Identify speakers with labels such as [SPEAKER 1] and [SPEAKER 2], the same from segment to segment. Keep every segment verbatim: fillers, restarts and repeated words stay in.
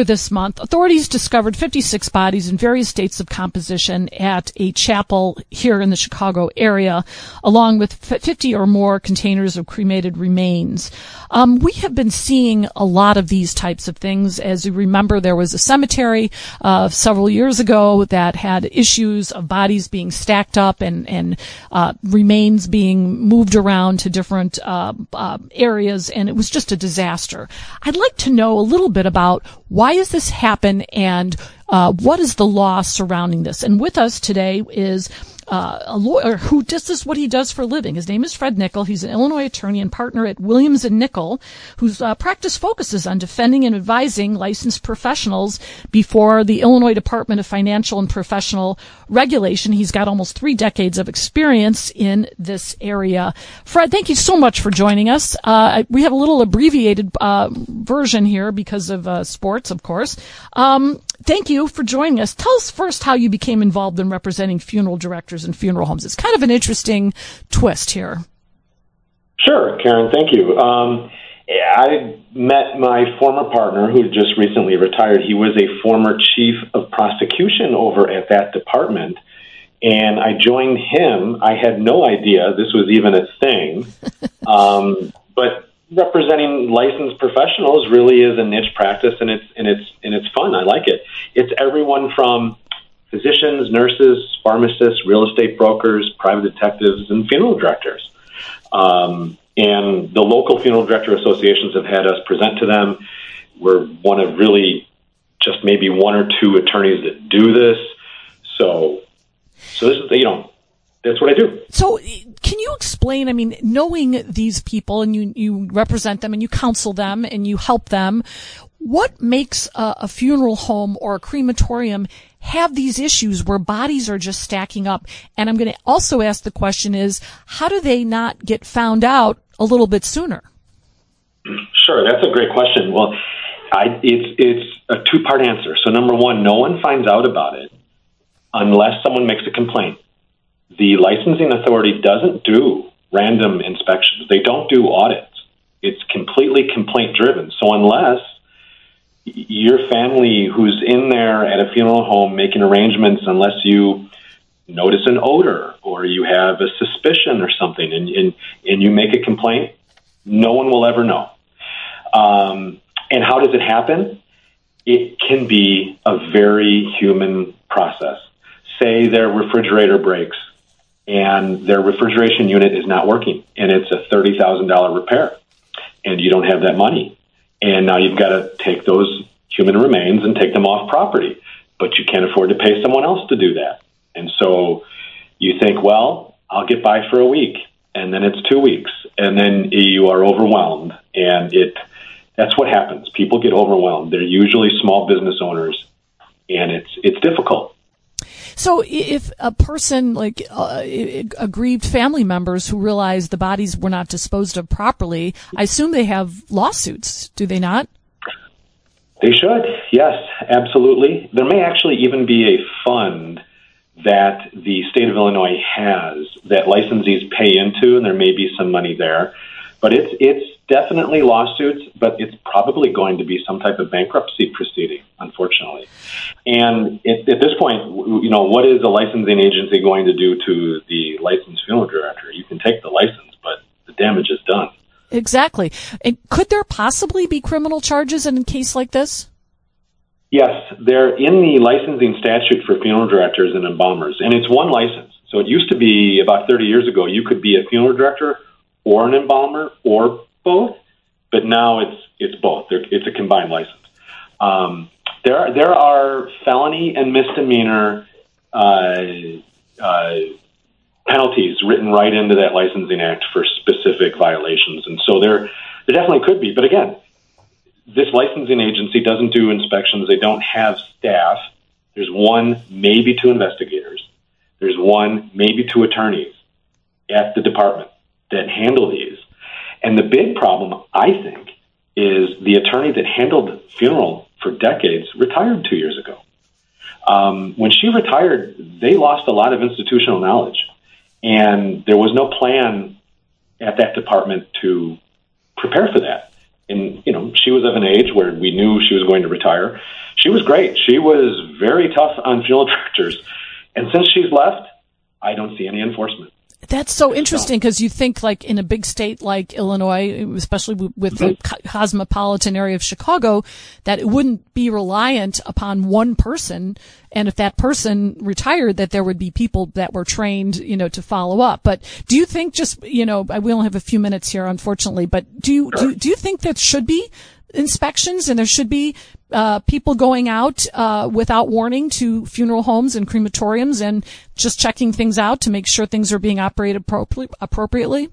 [SPEAKER 1] earlier this month, authorities discovered fifty-six bodies in various states of composition at a chapel here in the Chicago area, along with fifty or more containers of cremated remains. Um, we have been seeing a lot of these types of things. As you remember, there was a cemetery uh, several years ago that had issues of bodies being stacked up and, and uh, remains being moved around to different uh, uh, areas, and it was just a disaster. I'd like to know a little bit about why does this happen and uh, what is the law surrounding this. And with us today is Uh, a lawyer who does this, what he does for a living. His name is Fred Nickel. He's an Illinois attorney and partner at Williams and Nickel, whose uh, practice focuses on defending and advising licensed professionals before the Illinois Department of Financial and Professional Regulation. He's got almost three decades of experience in this area. Fred, thank you so much for joining us. Uh, we have a little abbreviated uh, version here because of uh, sports, of course. Um, Thank you for joining us. Tell us first how you became involved in representing funeral directors and funeral homes. It's kind of an interesting twist here.
[SPEAKER 2] Sure, Karen, thank you. Um, I met my former partner who just recently retired. He was a former chief of prosecution over at that department, and I joined him. I had no idea this was even a thing, um, but representing licensed professionals really is a niche practice, and it's and it's and it's fun. I like it. It's everyone from physicians, nurses, pharmacists, real estate brokers, private detectives, and funeral directors. Um, and the local funeral director associations have had us present to them. We're one of really just maybe one or two attorneys that do this. So, so this is you know. That's what I do.
[SPEAKER 1] So can you explain, I mean, knowing these people and you, you represent them and you counsel them and you help them, what makes a, a funeral home or a crematorium have these issues where bodies are just stacking up? And I'm going to also ask the question is, how do they not get found out a little bit sooner?
[SPEAKER 2] Sure, that's a great question. Well, I, it's, it's a two-part answer. So number one, no one finds out about it unless someone makes a complaint. The licensing authority doesn't do random inspections. They don't do audits. It's completely complaint-driven. So unless your family who's in there at a funeral home making arrangements, unless you notice an odor or you have a suspicion or something and, and, and you make a complaint, no one will ever know. Um, and how does it happen? It can be a very human process. Say their refrigerator breaks and their refrigeration unit is not working, and it's a thirty thousand dollars repair, and you don't have that money. And now you've got to take those human remains and take them off property, but you can't afford to pay someone else to do that. And so you think, well, I'll get by for a week, and then it's two weeks, and then you are overwhelmed, and it that's what happens. People get overwhelmed. They're usually small business owners, and it's it's difficult.
[SPEAKER 1] So if a person, like uh, aggrieved family members who realize the bodies were not disposed of properly, I assume they have lawsuits, do they not?
[SPEAKER 2] They should, yes, absolutely. There may actually even be a fund that the state of Illinois has that licensees pay into, and there may be some money there. But it's it's definitely lawsuits, but it's probably going to be some type of bankruptcy proceeding, unfortunately. And it, at this point, you know, what is a licensing agency going to do to the licensed funeral director? You can take the license, but the damage is done.
[SPEAKER 1] Exactly. And could there possibly be criminal charges in a case like this?
[SPEAKER 2] Yes, they're in the licensing statute for funeral directors and embalmers, and it's one license. So it used to be about thirty years ago, you could be a funeral director or an embalmer or both, but now it's it's both. They're, it's a combined license. Um, there are there are felony and misdemeanor uh, uh, penalties written right into that licensing act for specific violations, and so there there definitely could be. But again, this licensing agency doesn't do inspections. They don't have staff. There's one, maybe two investigators. There's one, maybe two attorneys at the department that handle these. And the big problem, I think, is the attorney that handled funeral for decades retired two years ago. Um, when she retired, they lost a lot of institutional knowledge. And there was no plan at that department to prepare for that. and, you know, she was of an age where we knew she was going to retire. She was great. She was very tough on funeral directors. And since she's left, I don't see any enforcement.
[SPEAKER 1] That's so interesting because you think like in a big state like Illinois, especially with the cosmopolitan area of Chicago, that it wouldn't be reliant upon one person. And if that person retired, that there would be people that were trained, you know, to follow up. But do you think just, you know, we only have a few minutes here, unfortunately, but do you, do, do you think that should be inspections and there should be uh people going out uh without warning to funeral homes and crematoriums and just checking things out to make sure things are being operated appropri- appropriately?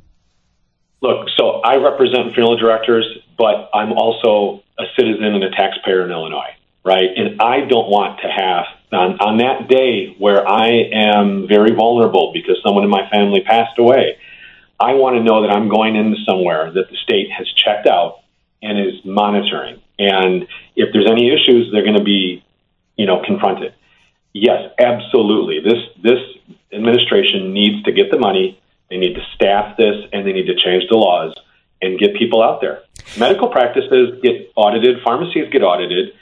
[SPEAKER 2] Look, so I represent funeral directors, but I'm also a citizen and a taxpayer in Illinois, right? And I don't want to have, on, on that day where I am very vulnerable because someone in my family passed away, I want to know that I'm going into somewhere that the state has checked out and is monitoring. And if there's any issues, they're going to be, you know, confronted. Yes, absolutely. This this administration needs to get the money. They need to staff this, and they need to change the laws and get people out there. Medical practices get audited. Pharmacies get audited.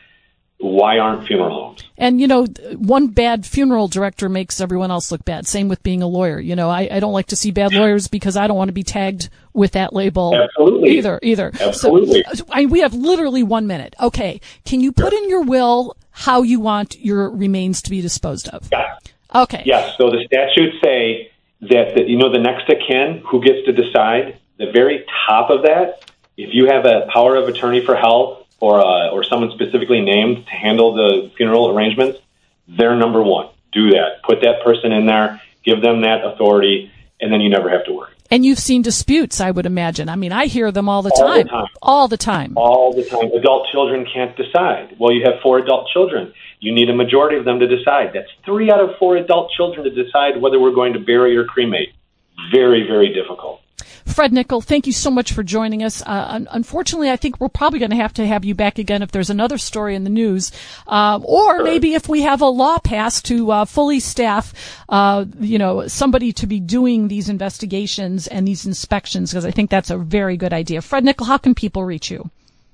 [SPEAKER 2] Why aren't funeral homes?
[SPEAKER 1] And, you know, one bad funeral director makes everyone else look bad. Same with being a lawyer. You know, I, I don't like to see bad lawyers because I don't want to be tagged with that label.
[SPEAKER 2] Absolutely.
[SPEAKER 1] Either, either.
[SPEAKER 2] Absolutely.
[SPEAKER 1] So, I, we have literally one minute. Okay. Can you put in your will how you want your remains to be disposed of?
[SPEAKER 2] Yeah.
[SPEAKER 1] Okay.
[SPEAKER 2] Yes. So the statutes say that, the, you know, the next of kin who gets to decide, the very top of that, if you have a power of attorney for health, or uh, or someone specifically named to handle the funeral arrangements, they're number one. Do that. Put that person in there, give them that authority, and then you never have to worry.
[SPEAKER 1] And you've seen disputes, I would imagine. I mean, I hear them all the
[SPEAKER 2] all
[SPEAKER 1] time.
[SPEAKER 2] The time.
[SPEAKER 1] All the time.
[SPEAKER 2] All the time. Adult children can't decide. Well, you have four adult children. You need a majority of them to decide. That's three out of four adult children to decide whether we're going to bury or cremate. Very, very difficult.
[SPEAKER 1] Fred Nickel, thank you so much for joining us. Uh, un- unfortunately, I think we're probably going to have to have you back again if there's another story in the news, uh, or maybe if we have a law passed to uh, fully staff, uh, you know, somebody to be doing these investigations and these inspections, because I think that's a very good idea. Fred Nickel, how can people reach you?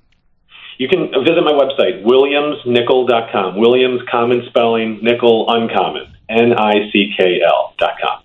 [SPEAKER 2] You can visit my website, williams nickel dot com. Williams, common spelling, Nickel, uncommon, N I C K L dot com.